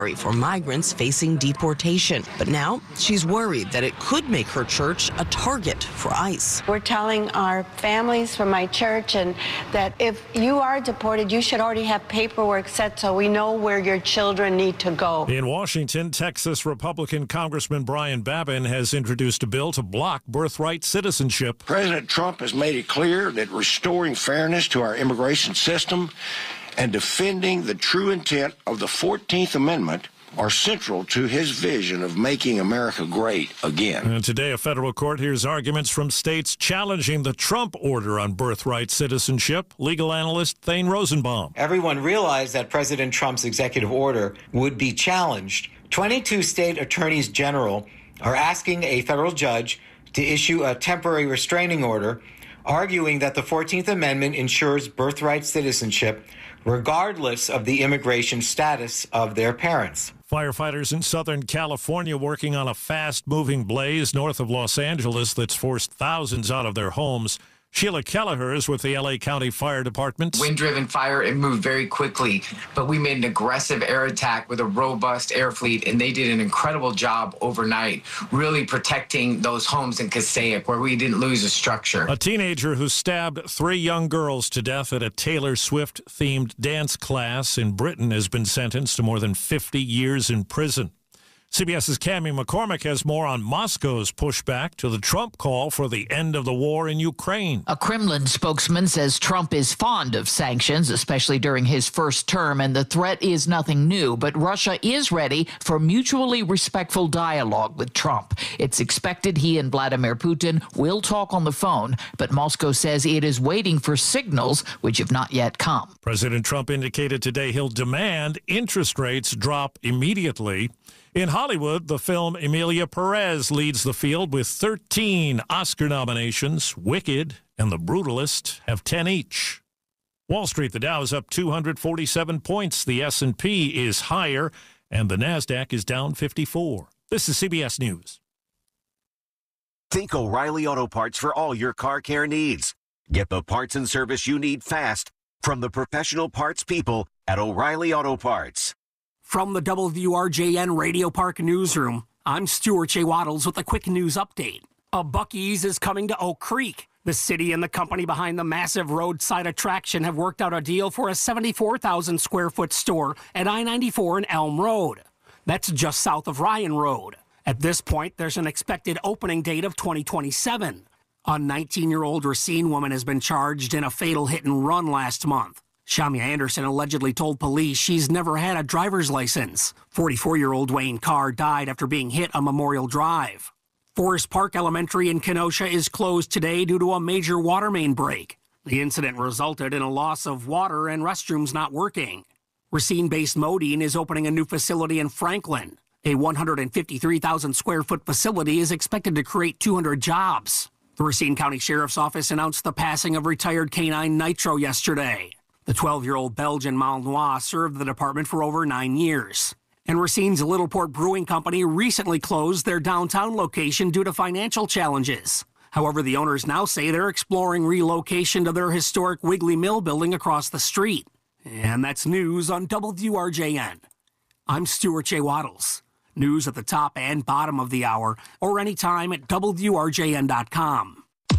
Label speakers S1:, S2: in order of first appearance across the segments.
S1: for migrants facing deportation. But now she's worried that it could make her church a target for ICE.
S2: We're telling our families from my church and that if you are deported, you should already have paperwork set so we know where your children need to go.
S3: In Washington, Texas Republican Congressman Brian Babin has introduced a bill to block birthright citizenship.
S4: President Trump has made it clear that restoring fairness to our immigration system and defending the true intent of the 14th Amendment are central to his vision of making America great again.
S3: And today, a federal court hears arguments from states challenging the Trump order on birthright citizenship. Legal analyst Thane Rosenbaum.
S5: Everyone realized that President Trump's executive order would be challenged. 22 state attorneys general are asking a federal judge to issue a temporary restraining order, arguing that the 14th Amendment ensures birthright citizenship regardless of the immigration status of their parents.
S3: Firefighters in Southern California working on a fast-moving blaze north of Los Angeles that's forced thousands out of their homes. Sheila Kelleher is with the L.A. County Fire Department.
S6: Wind-driven fire, it moved very quickly, but we made an aggressive air attack with a robust air fleet, and they did an incredible job overnight, really protecting those homes in Passaic where we didn't lose a structure.
S3: A teenager who stabbed 3 young girls to death at a Taylor Swift-themed dance class in Britain has been sentenced to more than 50 years in prison. CBS's Cammie McCormick has more on Moscow's pushback to the Trump call for the end of the war in Ukraine.
S7: A Kremlin spokesman says Trump is fond of sanctions, especially during his first term, and the threat is nothing new. But Russia is ready for mutually respectful dialogue with Trump. It's expected he and Vladimir Putin will talk on the phone, but Moscow says it is waiting for signals which have not yet come.
S3: President Trump indicated today he'll demand interest rates drop immediately. In Hollywood, the film Emilia Perez leads the field with 13 Oscar nominations. Wicked and The Brutalist have 10 each. Wall Street, the Dow is up 247 points. The S&P is higher, and the NASDAQ is down 54. This is CBS News.
S8: Think O'Reilly Auto Parts for all your car care needs. Get the parts and service you need fast from the professional parts people at O'Reilly Auto Parts.
S9: From the WRJN Radio Park Newsroom, I'm Stuart J. Waddles with a quick news update. A Buc-ee's is coming to Oak Creek. The city and the company behind the massive roadside attraction have worked out a deal for a 74,000 square foot store at I-94 and Elm Road. That's just south of Ryan Road. At this point, there's an expected opening date of 2027. A 19-year-old Racine woman has been charged in a fatal hit and run last month. Shamia Anderson allegedly told police she's never had a driver's license. 44-year-old Wayne Carr died after being hit on Memorial Drive. Forest Park Elementary in Kenosha is closed today due to a major water main break. The incident resulted in a loss of water and restrooms not working. Racine-based Modine is opening a new facility in Franklin. A 153,000 square foot facility is expected to create 200 jobs. The Racine County Sheriff's Office announced the passing of retired K-9 Nitro yesterday. The 12-year-old Belgian Malinois served the department for over 9 years. And Racine's Littleport Brewing Company recently closed their downtown location due to financial challenges. However, the owners now say they're exploring relocation to their historic Wiggly Mill building across the street. And that's news on WRJN. I'm Stuart J. Waddles. News at the top and bottom of the hour, or anytime at WRJN.com.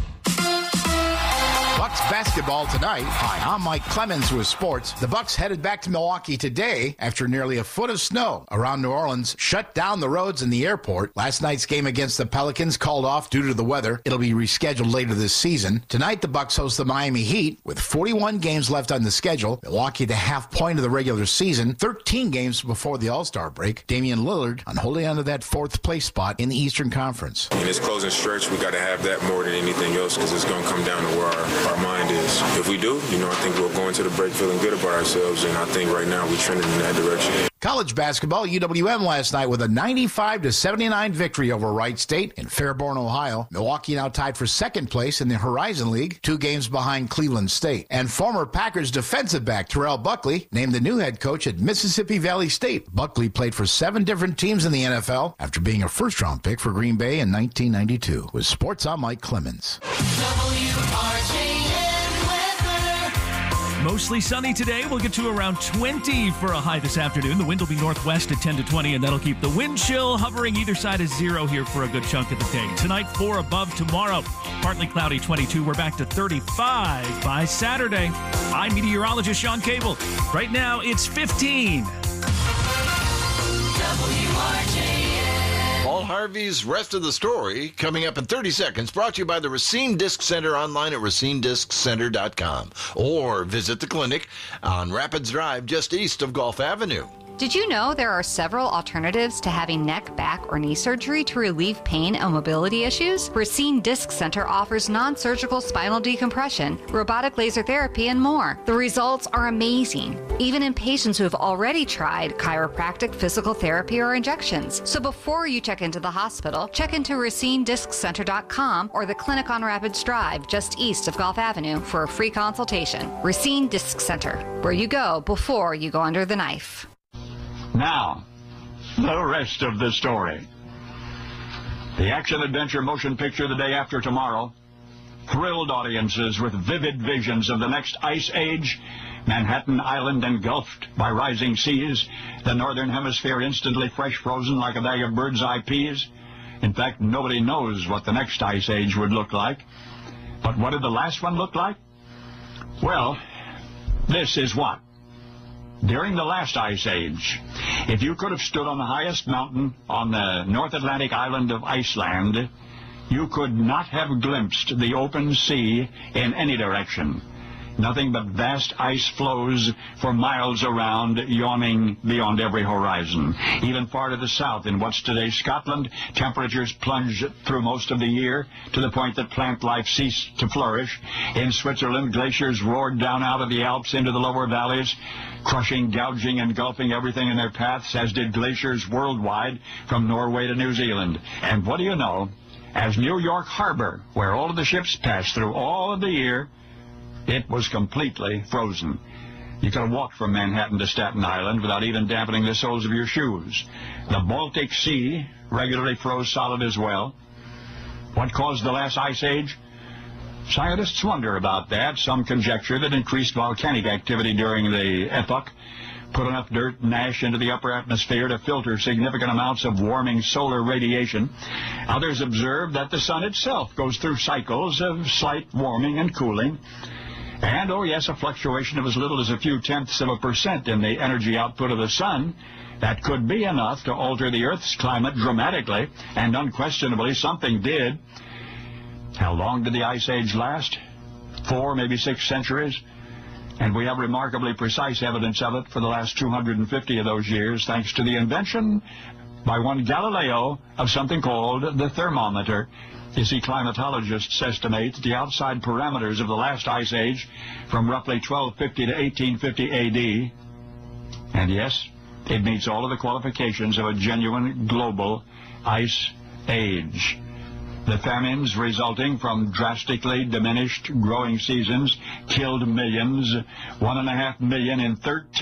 S10: Bucks basketball tonight. Hi, I'm Mike Clemens with sports. The Bucks headed back to Milwaukee today after nearly a foot of snow around New Orleans shut down the roads and the airport. Last night's game against the Pelicans called off due to the weather. It'll be rescheduled later this season. Tonight, the Bucks host the Miami Heat with 41 games left on the schedule. Milwaukee the half point of the regular season, 13 games before the All-Star break. Damian Lillard on holding on to that fourth place spot in the Eastern Conference.
S11: In this closing stretch, we got to have that more than anything else because it's going to come down to where our mind is. If we do, I think we'll go into the break feeling good about ourselves, and I think right now we're trending in that direction.
S10: College basketball, UWM last night with a 95-79 victory over Wright State in Fairborn, Ohio. Milwaukee now tied for second place in the Horizon League, 2 games behind Cleveland State. And former Packers defensive back Terrell Buckley named the new head coach at Mississippi Valley State. Buckley played for 7 different teams in the NFL after being a first-round pick for Green Bay in 1992. With sports, I'm Mike Clemens.
S12: Mostly sunny today. We'll get to around 20 for a high this afternoon. The wind will be northwest at 10 to 20, and that'll keep the wind chill hovering either side of zero here for a good chunk of the day. Tonight, 4 above. Tomorrow, partly cloudy, 22. We're back to 35 by Saturday. I'm meteorologist Sean Cable. Right now, it's 15.
S13: Paul Harvey's rest of the story coming up in 30 seconds, brought to you by the Racine Disc Center online at racinedisccenter.com, or visit the clinic on Rapids Drive just east of Gulf Avenue.
S14: Did you know there are several alternatives to having neck, back, or knee surgery to relieve pain and mobility issues? Racine Disc Center offers non-surgical spinal decompression, robotic laser therapy, and more. The results are amazing, even in patients who have already tried chiropractic, physical therapy, or injections. So before you check into the hospital, check into racinedisccenter.com or the clinic on Rapids Drive just east of Gulf Avenue for a free consultation. Racine Disc Center, where you go before you go under the knife.
S15: Now, the rest of the story. The action-adventure motion picture The Day After Tomorrow thrilled audiences with vivid visions of the next ice age, Manhattan Island engulfed by rising seas, the northern hemisphere instantly fresh frozen like a bag of bird's-eye peas. In fact, nobody knows what the next ice age would look like. But what did the last one look like? Well, this is what. During the last ice age, if you could have stood on the highest mountain on the North Atlantic island of Iceland, you could not have glimpsed the open sea in any direction. Nothing but vast ice floes for miles around, yawning beyond every horizon. Even far to the south, in what's today Scotland, temperatures plunged through most of the year to the point that plant life ceased to flourish. In Switzerland, glaciers roared down out of the Alps into the lower valleys, crushing, gouging, engulfing everything in their paths, as did glaciers worldwide from Norway to New Zealand. And what do you know? As New York Harbor, where all of the ships pass through all of the year, it was completely frozen. You could have walked from Manhattan to Staten Island without even dampening the soles of your shoes. The Baltic Sea regularly froze solid as well. What caused the last ice age? Scientists wonder about that. Some conjecture that increased volcanic activity during the epoch put enough dirt and ash into the upper atmosphere to filter significant amounts of warming solar radiation. Others observe that the sun itself goes through cycles of slight warming and cooling. And, oh yes, a fluctuation of as little as a few tenths of a % in the energy output of the sun, that could be enough to alter the Earth's climate dramatically, and unquestionably something did. How long did the Ice Age last? 4, maybe 6 centuries? And we have remarkably precise evidence of it for the last 250 of those years, thanks to the invention by one Galileo of something called the thermometer. You see, climatologists estimate the outside parameters of the last ice age from roughly 1250 to 1850 A.D. And yes, it meets all of the qualifications of a genuine global ice age. The famines resulting from drastically diminished growing seasons killed millions, 1.5 million in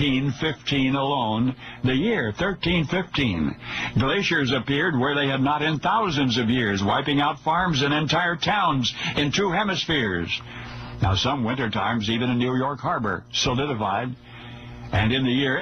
S15: 1315 alone. The year 1315. Glaciers appeared where they had not in thousands of years, wiping out farms and entire towns in 2 hemispheres. Now, some winter times, even in New York Harbor, solidified. And in the year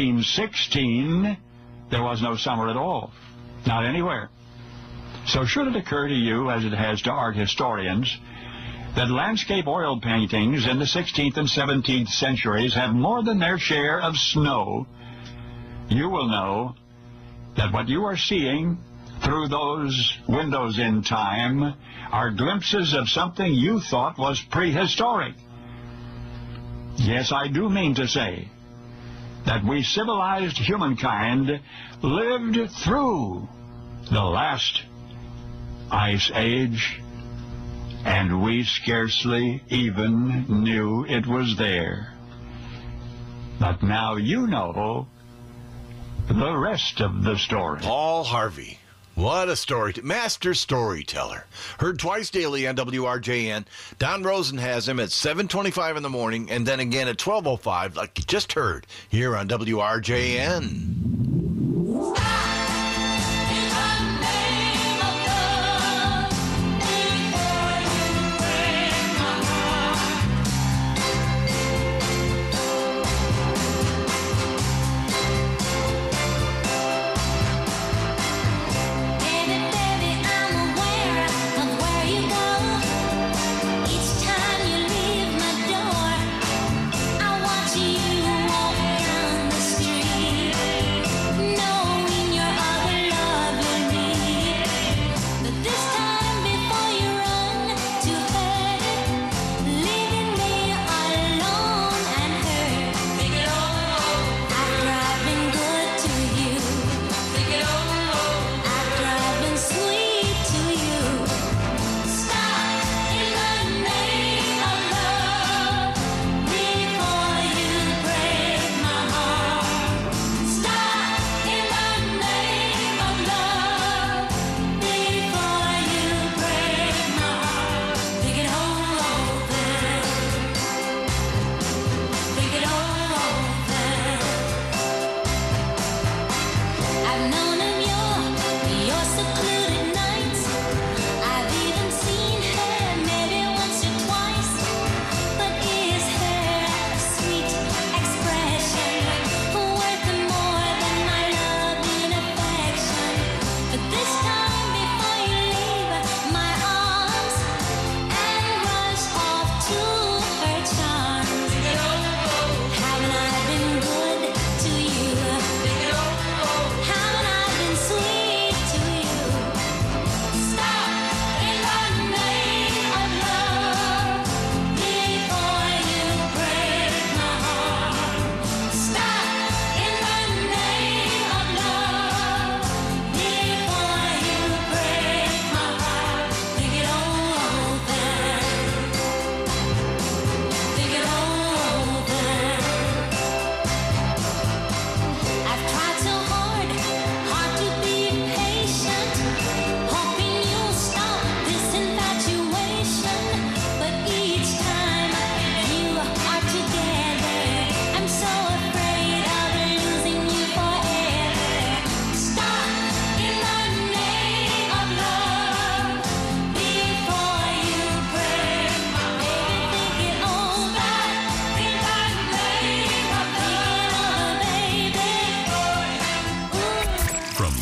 S15: 1816, there was no summer at all. Not anywhere. So should it occur to you, as it has to art historians, that landscape oil paintings in the 16th and 17th centuries have more than their share of snow, you will know that what you are seeing through those windows in time are glimpses of something you thought was prehistoric. Yes, I do mean to say that we civilized humankind lived through the last Ice Age, and we scarcely even knew it was there. But now you know the rest of the story.
S13: Paul Harvey. What a story. Master storyteller. Heard twice daily on WRJN. Don Rosen has him at 7:25 in the morning, and then again at 12:05, like you just heard, here on WRJN.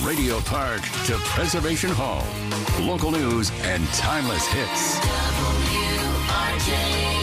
S16: Radio Park to Preservation Hall. Local news and timeless hits. WRJN.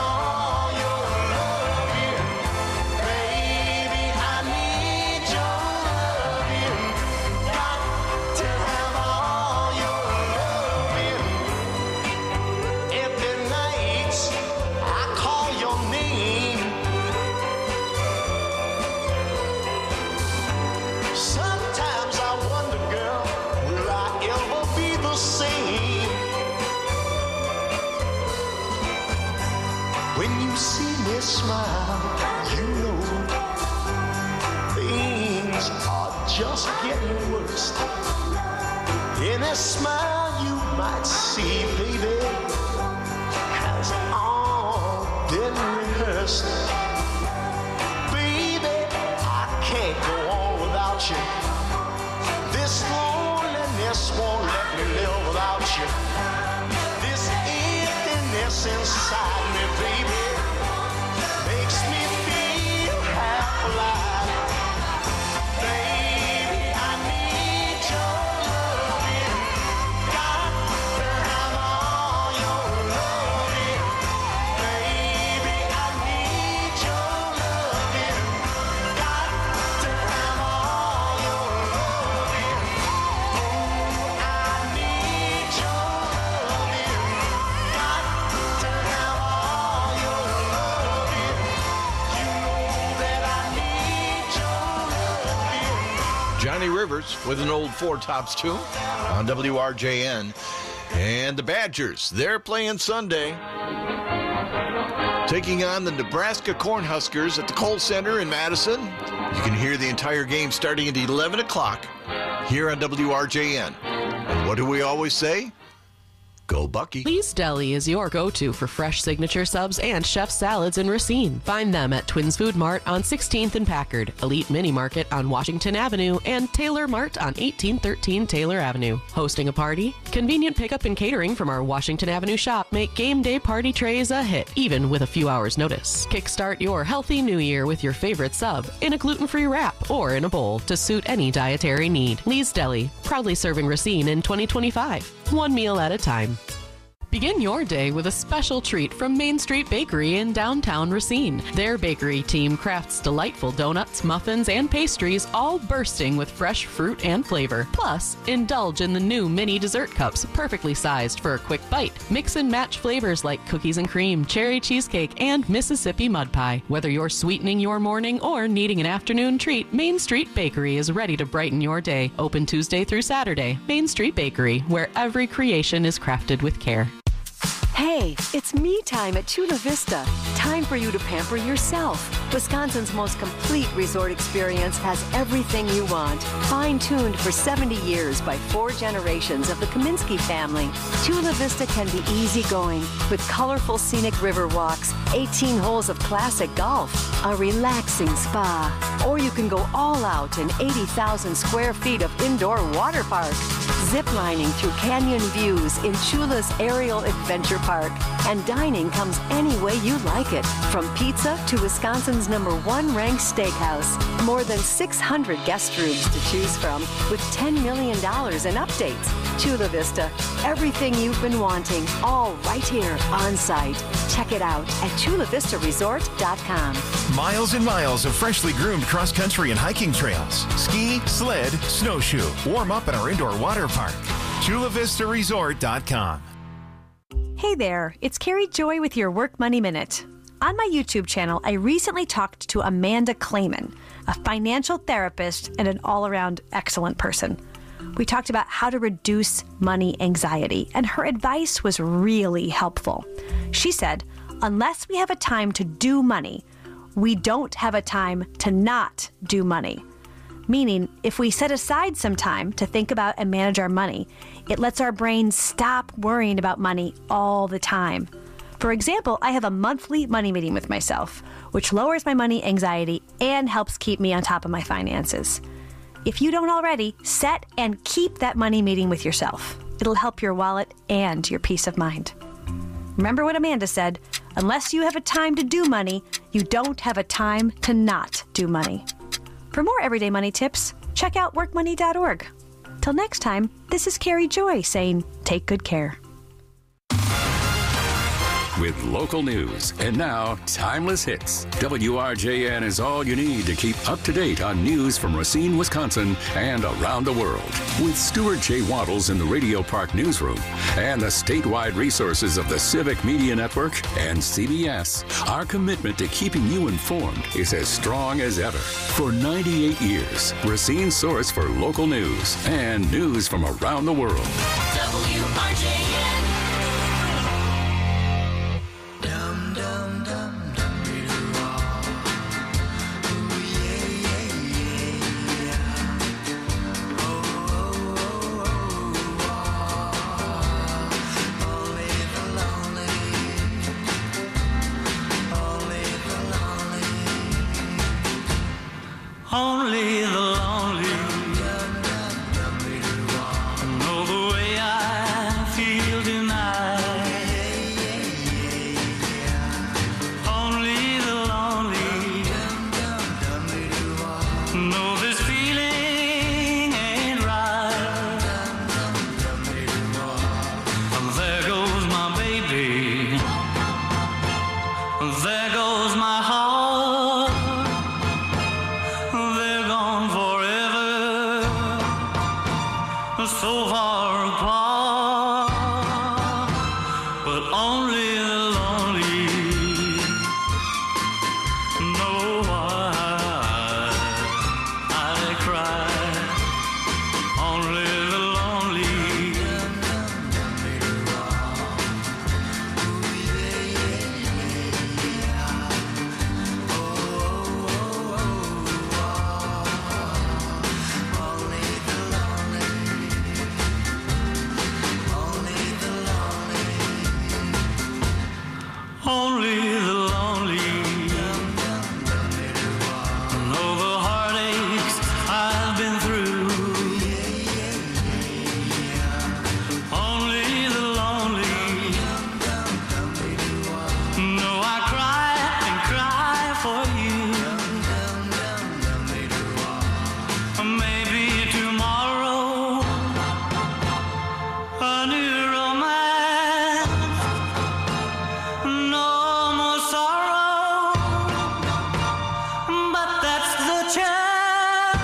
S17: Your just getting worse. Any smile you might see, baby, has all been rehearsed. Baby, I can't go on without you. This loneliness won't let me live without you. This emptiness inside me, baby, makes me feel half alive. Baby, I need your loving. Got to have all your loving. Baby, I need your loving. Got to have all your loving. Oh, I need your loving. Got to have all your loving. You know that I need your loving.
S13: Johnny Rivers with an old Four Tops tune on WRJN. And the Badgers, they're playing Sunday, taking on the Nebraska Cornhuskers at the Kohl Center in Madison. You can hear the entire game starting at 11 o'clock here on WRJN. And what do we always say? Go Bucky.
S18: Lee's Deli is your go-to for fresh signature subs and chef salads in Racine. Find them at Twins Food Mart on 16th and Packard, Elite Mini Market on Washington Avenue, and Taylor Mart on 1813 Taylor Avenue. Hosting a party? Convenient pickup and catering from our Washington Avenue shop make game day party trays a hit, even with a few hours' notice. Kickstart your healthy new year with your favorite sub in a gluten-free wrap or in a bowl to suit any dietary need. Lee's Deli, proudly serving Racine in 2025. One meal at a time. Begin your day with a special treat from Main Street Bakery in downtown Racine. Their bakery team crafts delightful donuts, muffins, and pastries, all bursting with fresh fruit and flavor. Plus, indulge in the new mini dessert cups, perfectly sized for a quick bite. Mix and match flavors like cookies and cream, cherry cheesecake, and Mississippi mud pie. Whether you're sweetening your morning or needing an afternoon treat, Main Street Bakery is ready to brighten your day. Open Tuesday through Saturday. Main Street Bakery, where every creation is crafted with care.
S19: Hey, it's me time at Chula Vista. Time for you to pamper yourself. Wisconsin's most complete resort experience has everything you want. Fine-tuned for 70 years by 4 generations of the Kaminsky family. Chula Vista can be easygoing with colorful scenic river walks, 18 holes of classic golf, a relaxing spa. Or you can go all out in 80,000 square feet of indoor water park. Ziplining through canyon views in Chula's Aerial Adventure Park. And dining comes any way you like it. From pizza to Wisconsin's #1 ranked steakhouse. More than 600 guest rooms to choose from with $10 million in updates. Chula Vista. Everything you've been wanting, all right here on site. Check it out at chulavistaresort.com.
S20: Miles and miles of freshly groomed cross-country and hiking trails. Ski, sled, snowshoe. Warm up at our indoor water park. chulavistaresort.com.
S21: Hey there, it's Carrie Joy with your Work Money Minute. On my YouTube channel, I recently talked to Amanda Clayman, a financial therapist and an all-around excellent person. We talked about how to reduce money anxiety, and her advice was really helpful. She said, unless we have a time to do money, we don't have a time to not do money. Meaning, if we set aside some time to think about and manage our money, it lets our brain stop worrying about money all the time. For example, I have a monthly money meeting with myself, which lowers my money anxiety and helps keep me on top of my finances. If you don't already, set and keep that money meeting with yourself. It'll help your wallet and your peace of mind. Remember what Amanda said, unless you have a time to do money, you don't have a time to not do money. For more everyday money tips, check out workmoney.org. Till next time, this is Carrie Joy saying, take good care.
S16: With local news and now timeless hits, WRJN is all you need to keep up to date on news from Racine, Wisconsin, and around the world. With Stuart J. Wattles in the Radio Park newsroom and the statewide resources of the Civic Media Network and CBS, our commitment to keeping you informed is as strong as ever. For 98 years, Racine's source for local news and news from around the world.
S22: WRJN.
S1: Only the lonely know the way I feel tonight. Only the lonely know this feeling ain't right. There goes my baby. There goes my heart. They're gone forever, so far apart. But only the lonely know why I cry. Only the lonely. Only the lonely know the heartaches I've been through. Only the lonely know I cry and cry for you. Maybe tomorrow a new romance. No more sorrow, but that's the chance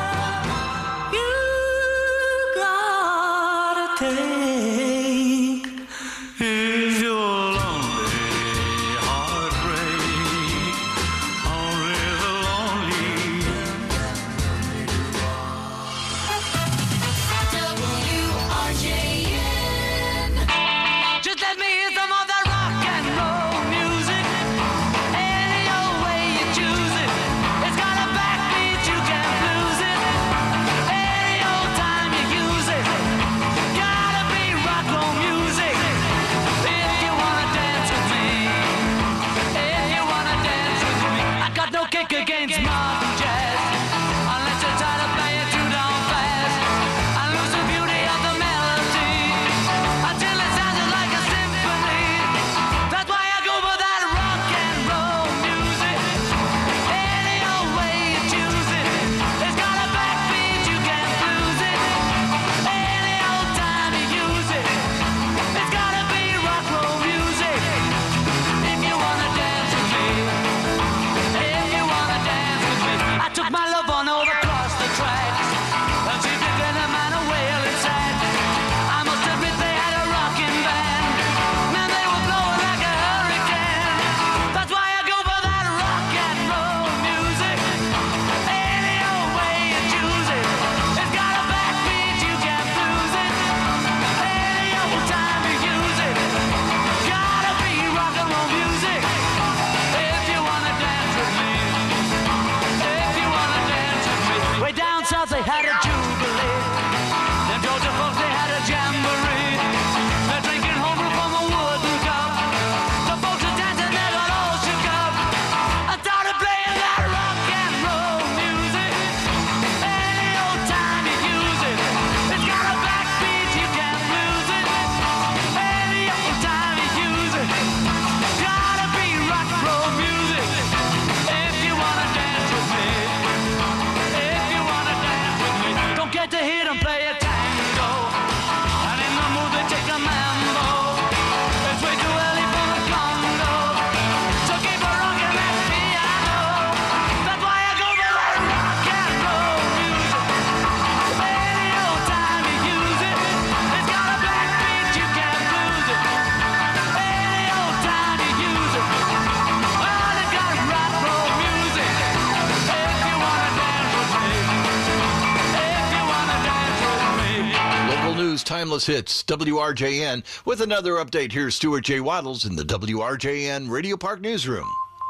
S1: you gotta take if you're lonely, heartbreak. Only the lonely. WRJN. Just let me hear some of that rock and roll music. Any old way you choose it. It's got a backbeat, you can't lose it. Any old time you use it. Gotta be rock and roll music. If you wanna dance with me. If you wanna dance with me. I got no kick against modern jazz. Unless you try to play it too down fast. I lose the beauty of the melody. Until it sounds like a symphony. That's why I go for that rock and roll music. Any old way you choose it. It's got a backbeat, you can't lose it. Any old time you use it. It's gotta be rock and roll music. If you wanna dance with me. If you wanna dance with me. I took my love on over across the tracks. And she took a man away inside. I must admit they had a rocking band. Man, they were blowing like a hurricane. That's why I go for that rock and roll music. Any old way you choose it. It's got a backbeat, you can't lose it. Any old time you use it. Gotta be rock and roll music. If you wanna dance with me. If you wanna dance with me. Way down south they had a jubilee. Them Georgia folks they had a jamboree. They're drinking homebrew from a wooden cup. The folks are dancing, they got all shook up. I started playing that rock and roll music. Any old time you use it. It's got a backbeat, you can't lose it. Any old time you use it. Gotta be rock and roll music. If you wanna dance with me. If you wanna dance with me. Don't get to hear them play a tango. And in the mood they take a mambo. It's way too early for the Congo. So keep a rockin' that piano. That's why I go for that rock and roll music. Any old time you use it. It's got a backbeat, you can't lose it. Any old time you use it. Well, it got rock and roll music. If you wanna dance with me. If you wanna dance with me.
S13: Local news, timeless hits, WRJN. With another update, here's Stuart J. Waddles in the WRJN Radio Park Newsroom.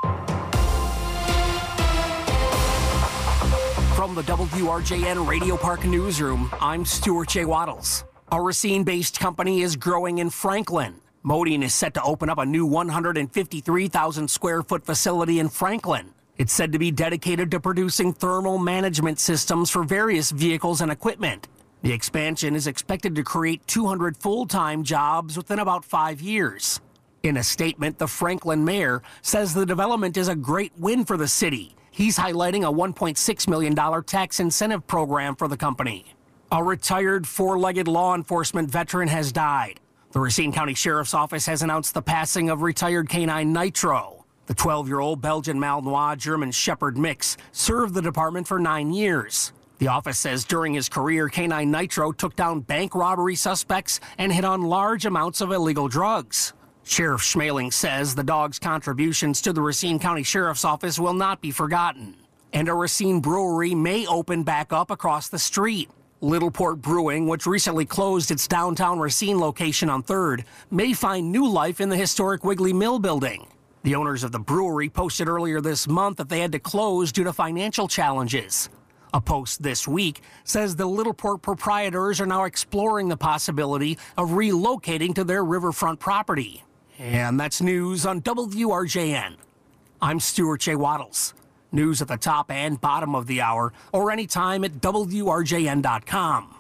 S9: From the WRJN Radio Park Newsroom, I'm Stuart J. Waddles. A Racine-based company is growing in Franklin. Modine is set to open up a new 153,000 square foot facility in Franklin. It's said to be dedicated to producing thermal management systems for various vehicles and equipment. The expansion is expected to create 200 full-time jobs within about 5 years. In a statement, the Franklin mayor says the development is a great win for the city. He's highlighting a $1.6 million tax incentive program for the company. A retired four-legged law enforcement veteran has died. The Racine County Sheriff's Office has announced the passing of retired canine Nitro. The 12-year-old Belgian Malinois German Shepherd mix served the department for 9 years. The office says during his career, canine Nitro took down bank robbery suspects and hit on large amounts of illegal drugs. Sheriff Schmaling says the dog's contributions to the Racine County Sheriff's Office will not be forgotten. And a Racine brewery may open back up across the street. Littleport Brewing, which recently closed its downtown Racine location on 3rd, may find new life in the historic Wiggly Mill building. The owners of the brewery posted earlier this month that they had to close due to financial challenges. A post this week says the Littleport proprietors are now exploring the possibility of relocating to their riverfront property. And that's news on WRJN. I'm Stuart J. Waddles. News at the top and bottom of the hour, or anytime at WRJN.com.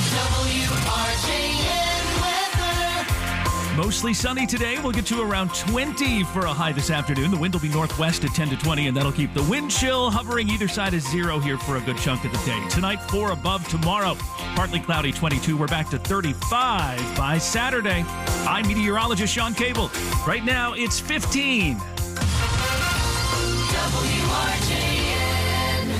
S12: Mostly sunny today. We'll get to around 20 for a high this afternoon. The wind will be northwest at 10 to 20, and that'll keep the wind chill hovering either side of 0 here for a good chunk of the day. Tonight, 4 above. Tomorrow, partly cloudy, 22. We're back to 35 by Saturday. I'm meteorologist Sean Cable. Right now, it's 15.
S22: WRJN.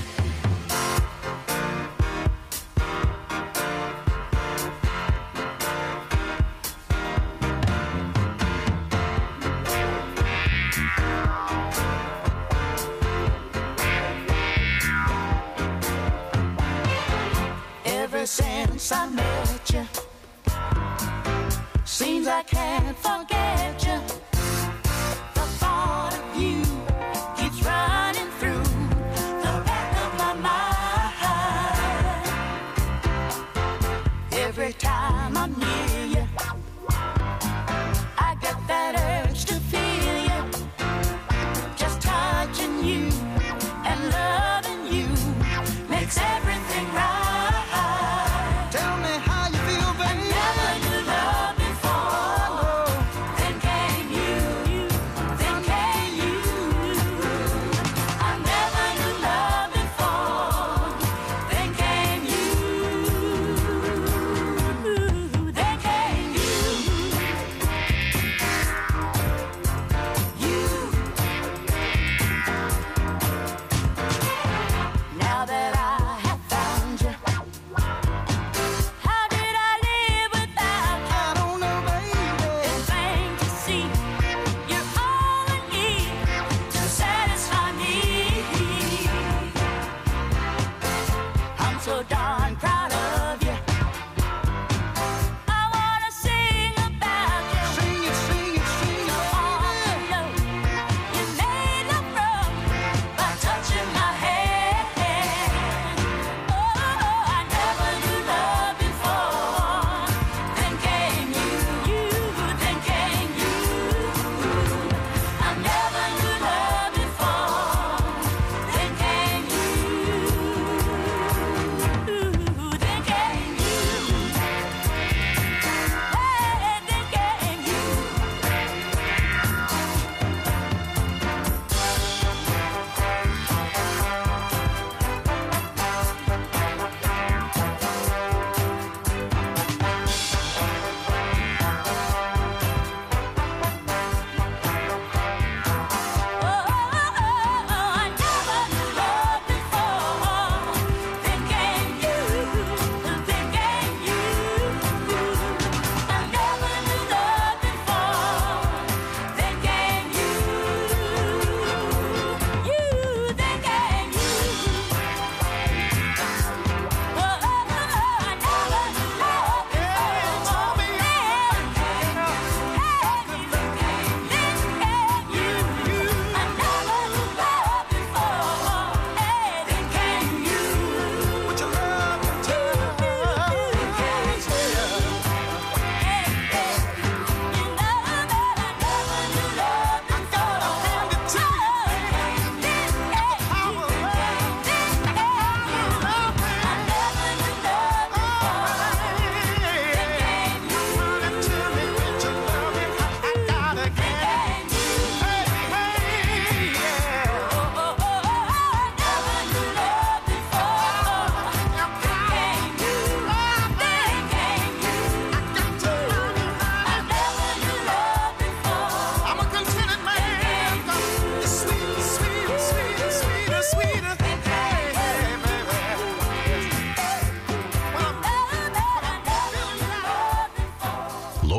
S17: Ever since I met you, seems I can't forget you. The thought of you keeps running through the back of my mind. Every time I'm near you, I get that urge to feel you. Just touching you and loving you makes everything right. Tell me how you feel, baby. Never knew love before. Then came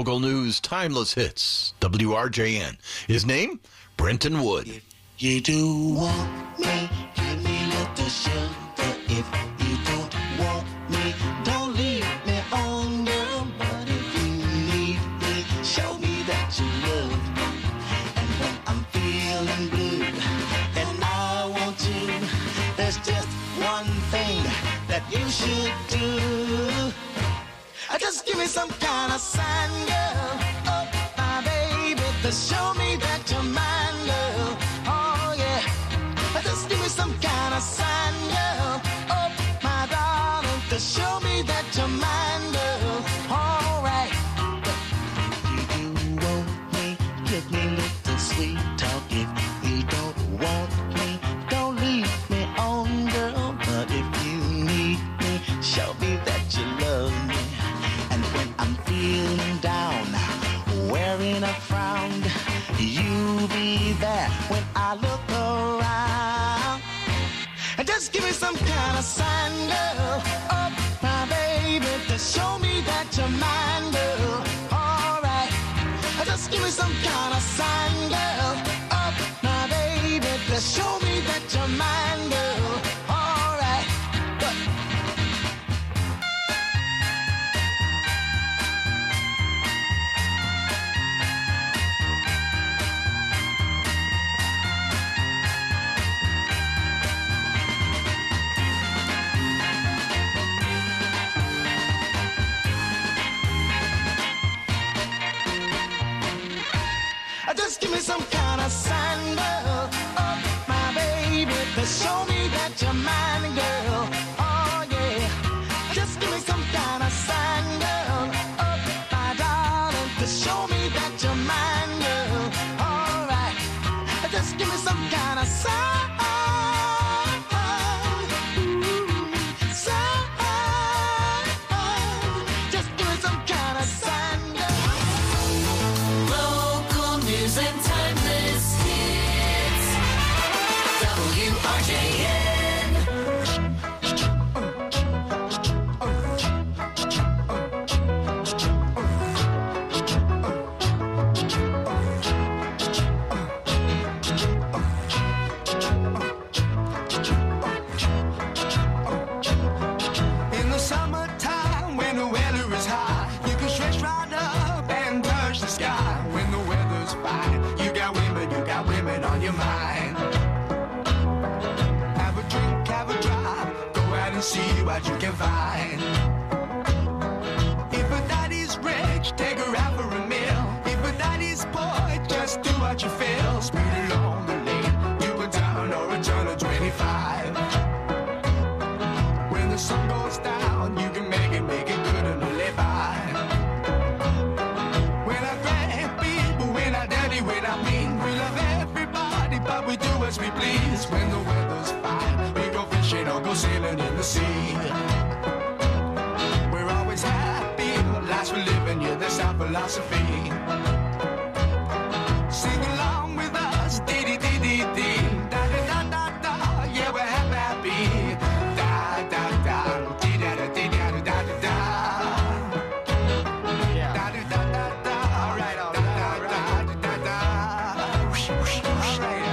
S13: Local news, timeless hits. WRJN. His name? Brenton Wood.
S17: You do want me, give me little sugar. If you don't want me, don't leave me on, girl. But if you need me, show me that you love me. And when I'm feeling blue and I want you, there's just one thing that you should do. Just give me some kind of sign, girl. Oh, my baby, to show me that you're mine, girl. Oh, yeah. Just give me some kind of sign, girl. Oh, my darling, to show me that you're mine, girl. All right. If you do want me, give me little sweet talk. If you don't want me, don't leave me on, girl. But if you need me, show me that you love me. And when I'm feeling down, wearing a frown, you be there when I look around. And just give me some kind of sign, girl. Oh, my baby, to show me that you're mine, girl. All right. Just give me some kind of sign, girl. Oh, my baby, to show me that you're mine, girl. All right. But just give me some kind of sign, girl. Oh, my baby, to show me that you're mine, girl. Oh, yeah. Just give me some kind of sign, girl. Oh, my darling, to show me that you're mine, girl. All right. Just give me some kind of sign. Just give me some kind of sign, girl.
S22: Local news and timeless hits. WRJN.
S17: In the summertime, when the weather is high, you can stretch right up and touch the sky. When the weather's fine, you got women on your mind. Have a drink, have a drive, go out and see what you can find. If a daddy's rich, take her out for a meal. If a daddy's poor, just do what you feel. Speed along the lane, you can turn or a turn of 25. When the sun goes down, you can make it good and live by. When I grab people, when I daddy, when I mean, we love everybody, but we do as we please. When the weather's fine, we go fishing or go sailing in the sea. We're always happy, lives we're living, yeah, that's our philosophy. Sing along with us, dee-dee-dee-dee-dee, da-da-da-da-da, yeah, we're happy. Da-da-da, dee-da-da-dee-da-da-da-da. Da-da-da-da-da, all right, da-da-da-da-da. All right.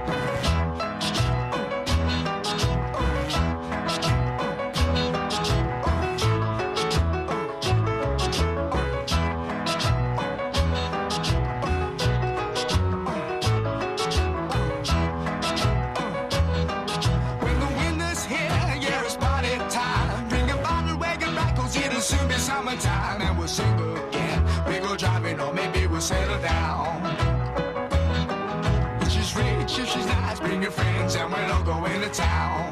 S17: When the winter's here, yeah, it's party time. Bring a bottle, wagon back, 'cause it'll soon be summertime. And we'll sing again. We go driving, or maybe we'll settle down. If she's rich, if she's nice, bring your friends, and we'll all go into town.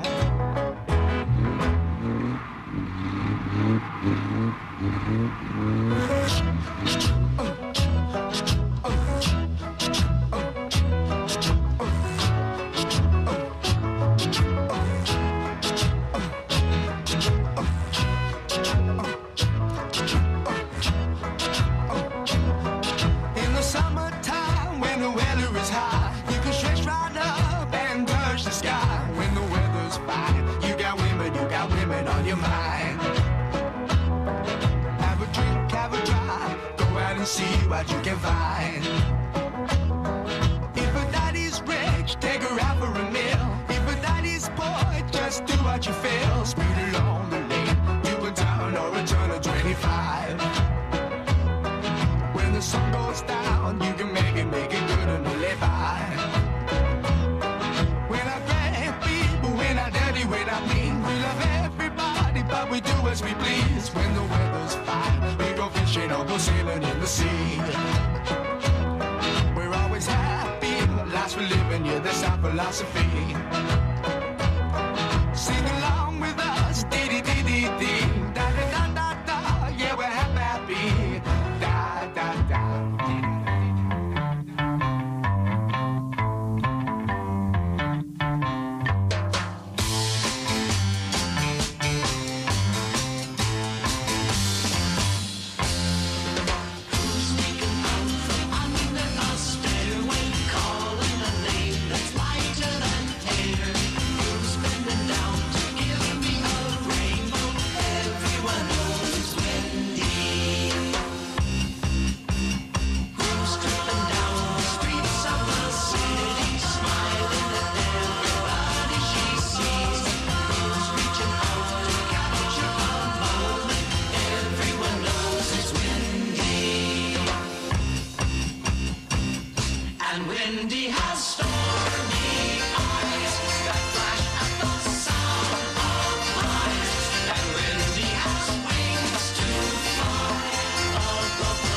S17: In the summertime, when the weather is high, you can stretch right up and touch the sky. When the weather's fine, you got women on your mind. Have a drink, have a drive, go out and
S1: and see what you can find. If a daddy's rich, take her out for a meal. If a daddy's poor, just do what you feel. Speed along the lane, you a turn or a turn of 25. When the sun goes down, you can make it good and live by. When I grab people, when I dirty, when I mean, we love everybody, but we do as we please. When the weather's fine, we go fishing or go sailing in the sea. We're always happy, lives we're living, yeah, that's our philosophy. Sing along with us, dee-dee-dee-dee-dee, da-da-da-da-da, yeah, we're happy, da-da-da.
S22: And Wendy has stormy eyes that flash at the sound of lies. And Wendy has wings to fly above the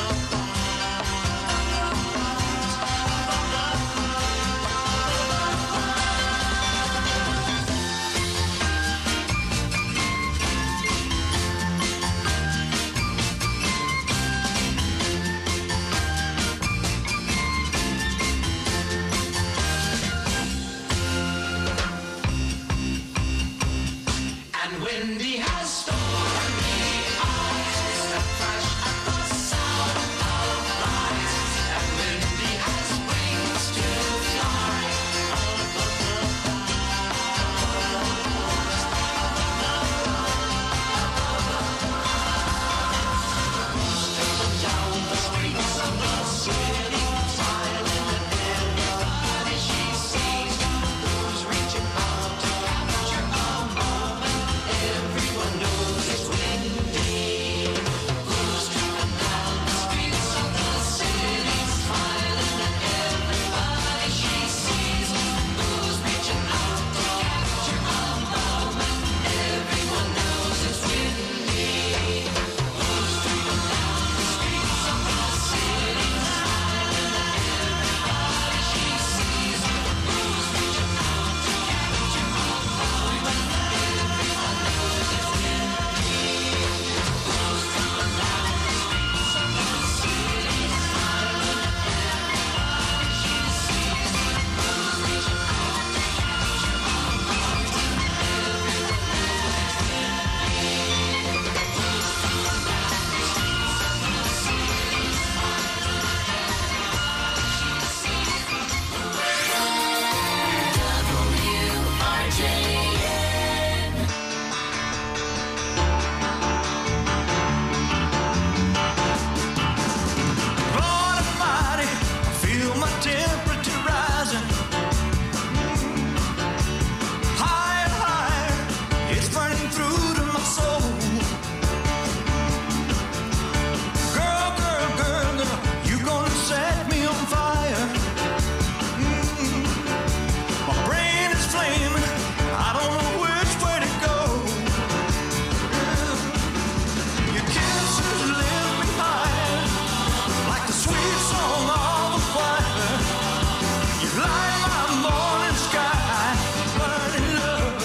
S22: And Wendy has stormy eyes that flash at the sound of lies. And Wendy has wings to fly above down the streets of the city, smiling at everybody she sees. Who's reaching out to capture a moment? Everyone knows it's Wendy. Who's tripping down the streets of the city, smiling at everybody she sees. Who's reaching out to capture a moment? Everyone knows it's Wendy. Who's tripping down the streets of the city, smiling at everybody she sees. Who's reaching out to capture a moment? Everyone knows it's Wendy. Who's tripping down the streets of the city, smiling at everybody she sees. Who's reaching out to capture a moment? Everyone knows it's Wendy. Who's tripping down the streets of the city, smiling at everybody she sees. WRJN.
S1: Lord Almighty, I feel my temperature rising. Higher and higher, it's burning through to my soul. Girl, girl, girl, girl, you gonna set me on fire. My brain is flaming, I don't know which way to go. Your kisses lift me higher, like the sweet song of a choir. You light my morning sky, burning love.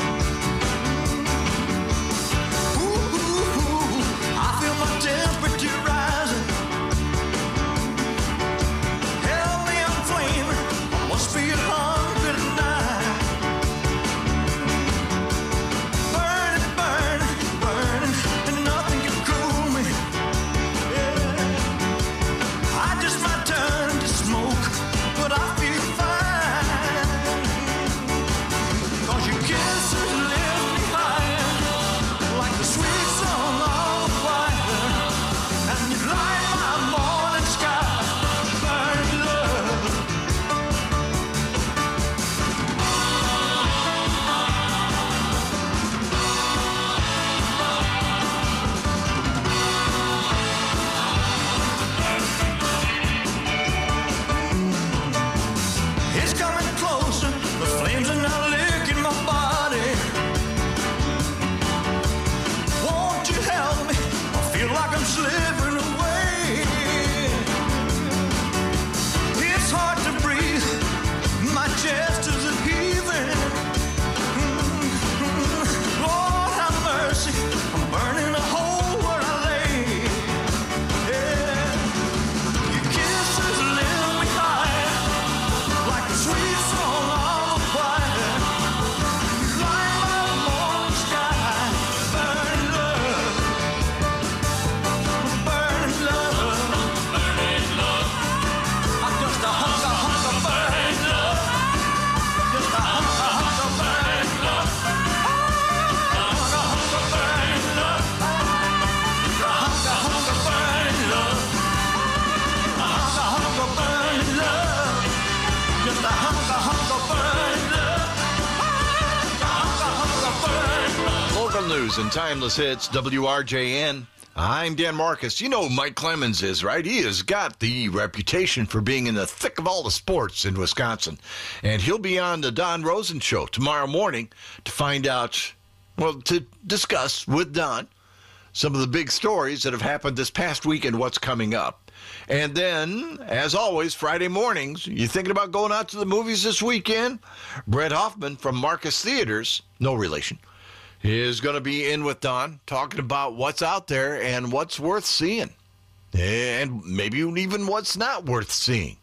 S1: Ooh, ooh, ooh, I feel my temperature rising. Help me, I'm flaming, I must be hungry tonight. Burning, burning, burning, and nothing can cool me. Yeah. I just might turn to smoke, but I feel fine. 'Cause your kisses lift me higher, like the sweet song of a choir. And you light my morning
S13: Local news and timeless hits, WRJN. I'm Dan Marcus. You know who Mike Clemens is, right? He has got the reputation for being in the thick of all the sports in Wisconsin. And he'll be on the Don Rosen Show tomorrow morning to find out, well, to discuss with Don some of the big stories that have happened this past week and what's coming up. And then, as always, Friday mornings, you thinking about going out to the movies this weekend? Brett Hoffman from Marcus Theaters, no relation, is going to be in with Don talking about what's out there and what's worth seeing. And maybe even what's not worth seeing.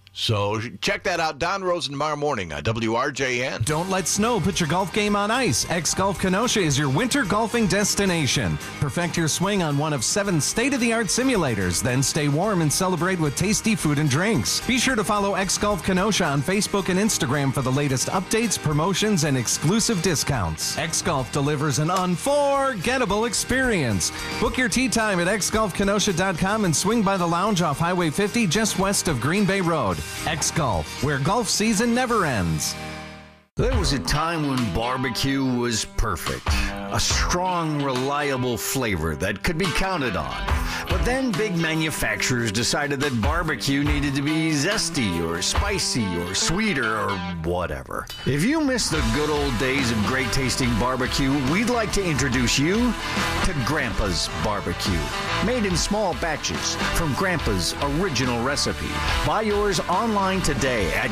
S13: So check that out, Don Rosen, tomorrow morning on WRJN.
S2: Don't let snow put your golf game on ice. X-Golf Kenosha is your winter golfing destination. Perfect your swing on one of 7 state-of-the-art simulators. Then stay warm and celebrate with tasty food and drinks. Be sure to follow X-Golf Kenosha on Facebook and Instagram for the latest updates, promotions, and exclusive discounts. X-Golf delivers an unforgettable experience. Book your tee time at xgolfkenosha.com and swing by the lounge off Highway 50 just west of Green Bay Road. X-Golf, where golf season never ends.
S4: There was a time when barbecue was perfect. A strong, reliable flavor that could be counted on. But then big manufacturers decided that barbecue needed to be zesty or spicy or sweeter or whatever. If you miss the good old days of great tasting barbecue, we'd like to introduce you to Grandpa's Barbecue. Made in small batches from Grandpa's original recipe. Buy yours online today at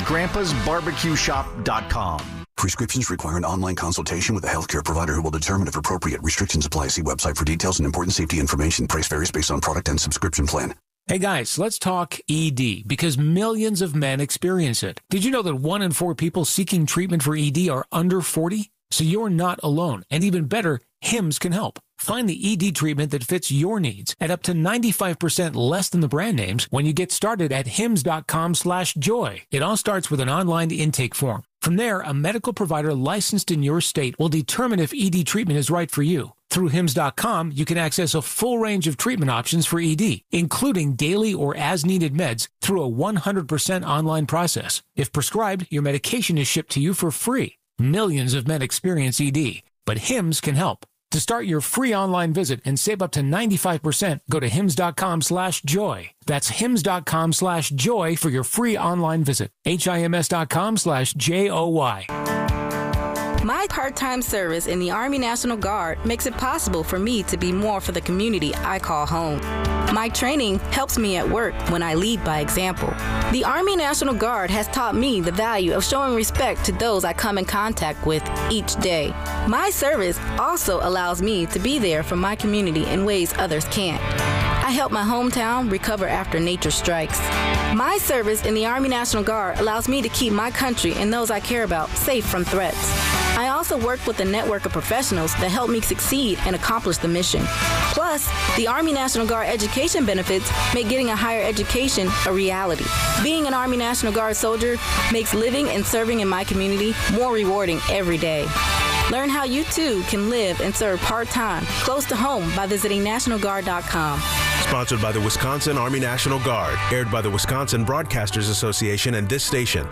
S4: grandpasbarbecueshop.com.
S23: Prescriptions require an online consultation with a healthcare provider who will determine if appropriate. Restrictions apply. See website for details and important safety information. Price varies based on product and subscription plan.
S24: Hey guys, let's talk ED, because millions of men experience it. Did you know that 1 in 4 people seeking treatment for ED are under 40? So you're not alone. And even better, Hims can help. Find the ED treatment that fits your needs at up to 95% less than the brand names when you get started at hims.com/joy. It all starts with an online intake form. From there, a medical provider licensed in your state will determine if ED treatment is right for you. Through hims.com, you can access a full range of treatment options for ED, including daily or as-needed meds through a 100% online process. If prescribed, your medication is shipped to you for free. Millions of men experience ED, but Hims can help. To start your free online visit and save up to 95%, go to hims.com/joy. That's hims.com/joy for your free online visit. HIMS.com/JOY.
S25: My part-time service in the Army National Guard makes it possible for me to be more for the community I call home. My training helps me at work when I lead by example. The Army National Guard has taught me the value of showing respect to those I come in contact with each day. My service also allows me to be there for my community in ways others can't. I help my hometown recover after nature strikes. My service in the Army National Guard allows me to keep my country and those I care about safe from threats. I also work with a network of professionals that help me succeed and accomplish the mission. Plus, the Army National Guard education benefits make getting a higher education a reality. Being an Army National Guard soldier makes living and serving in my community more rewarding every day. Learn how you too can live and serve part-time, close to home by visiting NationalGuard.com.
S26: Sponsored by the Wisconsin Army National Guard. Aired by the Wisconsin Broadcasters Association and this station.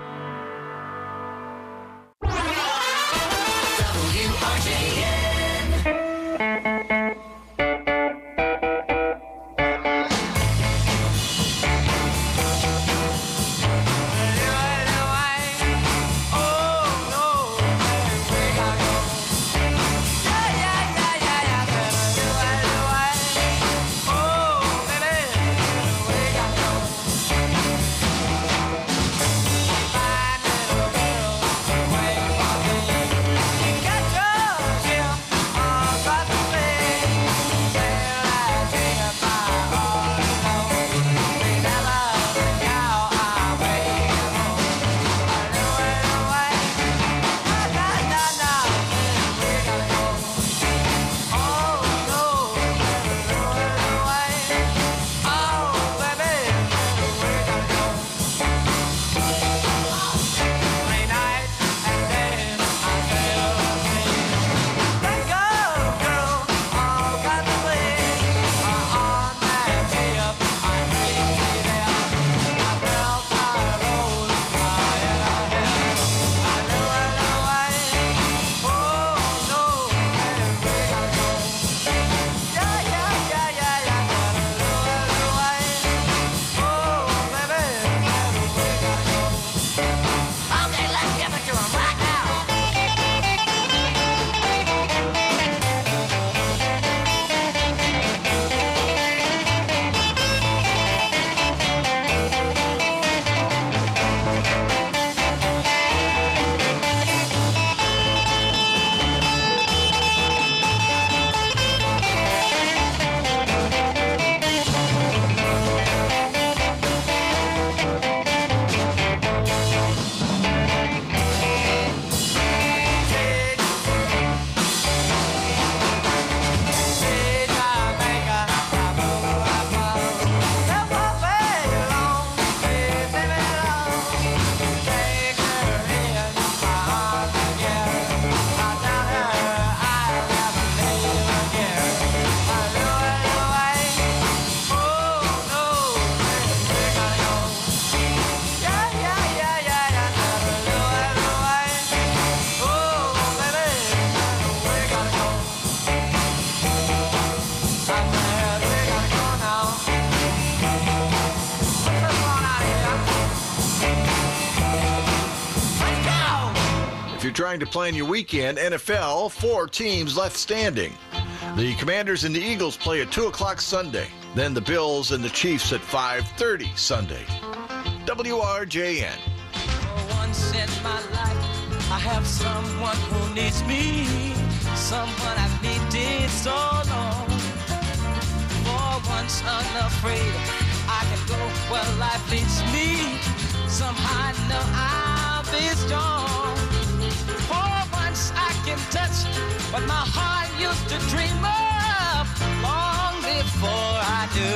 S13: you're trying to plan your weekend, NFL, 4 teams left standing. The Commanders and the Eagles play at 2 o'clock Sunday. Then the Bills and the Chiefs at 5:30 Sunday. WRJN.
S1: For once in my life, I have someone who needs me. Someone I've needed so long. For once unafraid, I can go where life leads me. Somehow I know I'll be strong. For once I can touch what my heart used to dream of long before I do.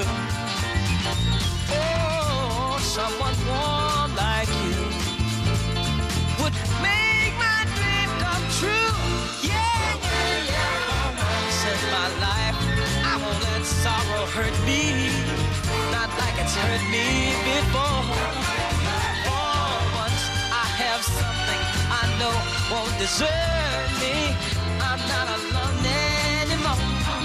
S1: Oh, someone warm like you would make my dream come true. Yeah, yeah, yeah. For once in my life, I won't let sorrow hurt me, not like it's hurt me before. For once I have something I know won't desert me. I'm not alone anymore.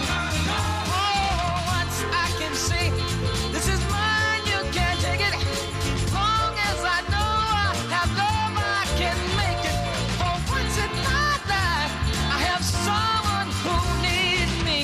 S1: For once I can say, this is mine, you can't take it. Long as I know I have love, I can make it. For once in my life, I have someone who needs me.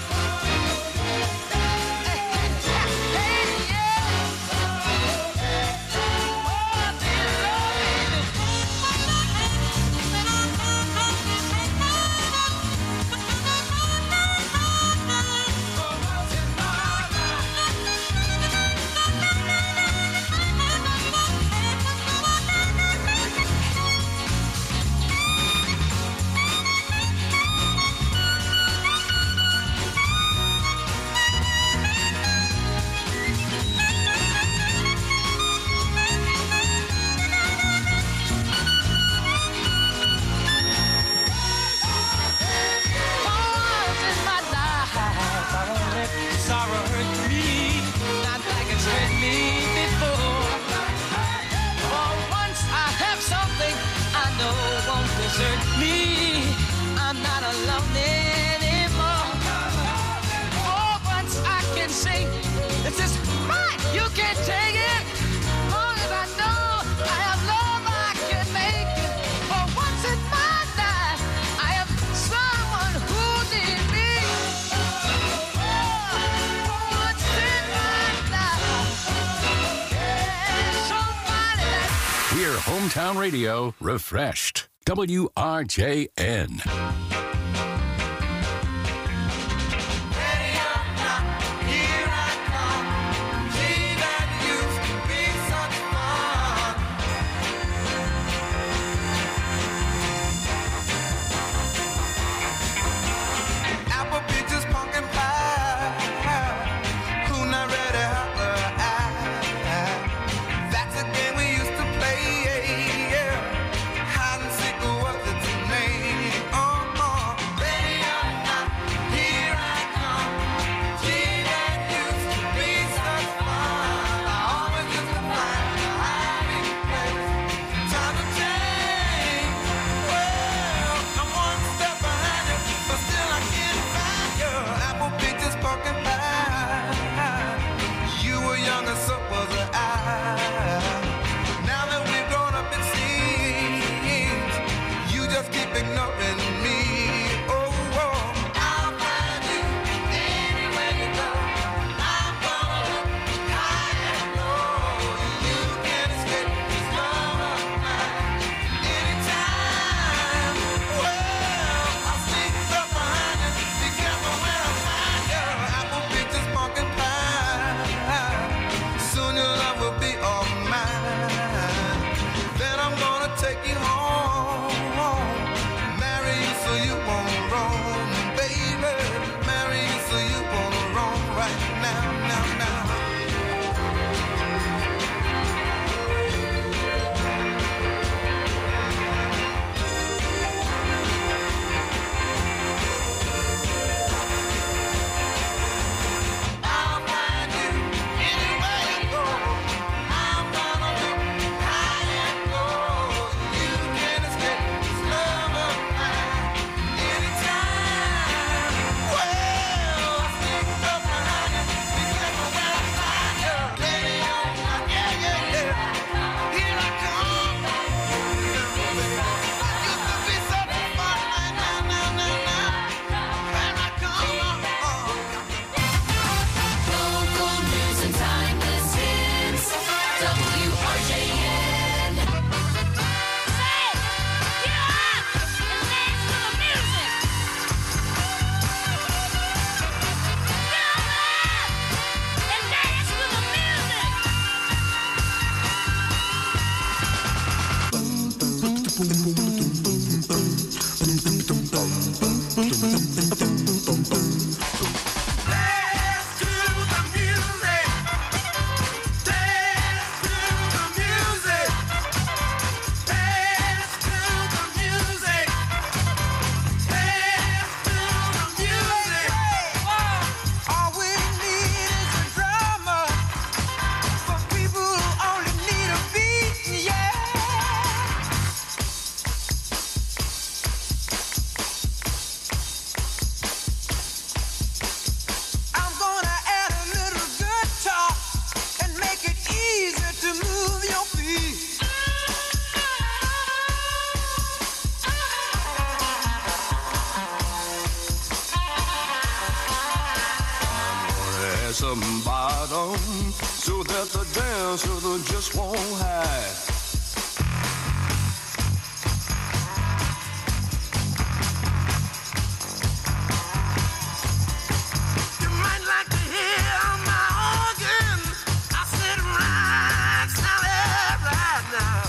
S1: Sorrow hurt me, not like it's hurt me before. For once I have something I know won't desert me. I'm not alone anymore. For once I can say, this is mine, you can't take it. Long as I know I have love, I can make it. For once in my life, I have someone who needs me.
S16: Hear hometown radio refreshed. WRJN.
S22: Apple peaches, pumpkin pie. Who not ready? That's a game we used to play. Hide and seek was its name.
S3: the bottom so that the dancer just won't hide. You might like to hear my organ. I said right, Sally, right now.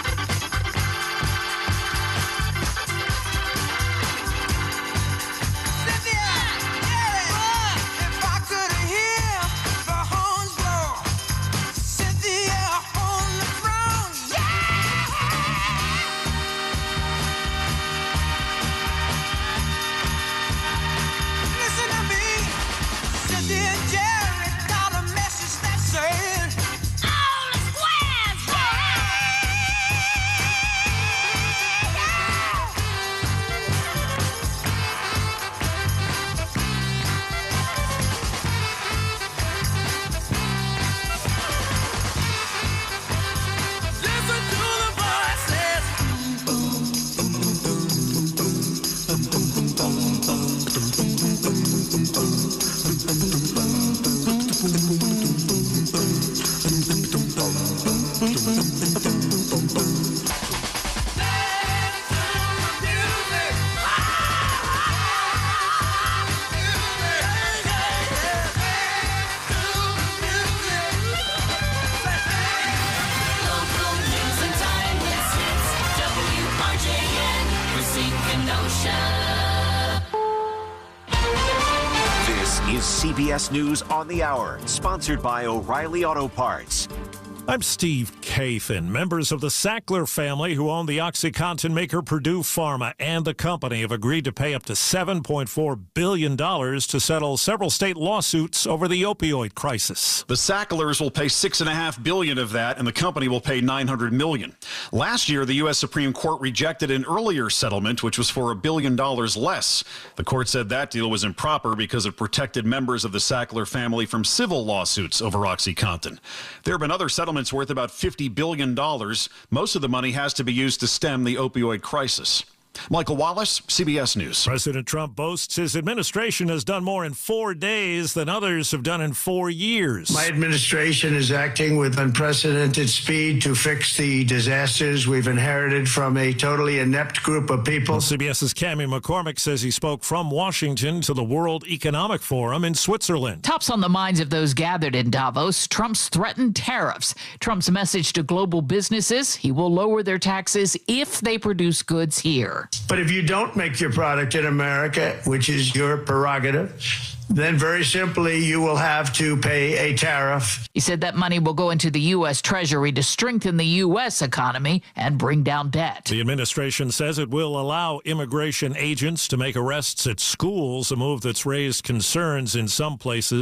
S5: CBS News on the Hour, sponsored by O'Reilly Auto Parts.
S6: I'm Steve Kathan. Members of the Sackler family who own the OxyContin maker Purdue Pharma and the company have agreed to pay up to $7.4 billion to settle several state lawsuits over the opioid crisis.
S7: The Sacklers will pay $6.5 billion of that, and the company will pay $900 million. Last year, the U.S. Supreme Court rejected an earlier settlement, which was for $1 billion less. The court said that deal was improper because it protected members of the Sackler family from civil lawsuits over OxyContin. There have been other settlements worth about $50 billion. Most of the money has to be used to stem the opioid crisis. Michael Wallace, CBS News.
S6: President Trump boasts his administration has done more in 4 days than others have done in 4 years.
S8: My administration is acting with unprecedented speed to fix the disasters we've inherited from a totally inept group of people.
S6: Well, CBS's Cammie McCormick says he spoke from Washington to the World Economic Forum in Switzerland.
S11: Tops on the minds of those gathered in Davos, Trump's threatened tariffs. Trump's message to global businesses, he will lower their taxes if they produce goods here.
S8: But if you don't make your product in America, which is your prerogative, then very simply you will have to pay a tariff.
S11: He said that money will go into the U.S. Treasury to strengthen the U.S. economy and bring down debt.
S6: The administration says it will allow immigration agents to make arrests at schools, a move that's raised concerns in some places.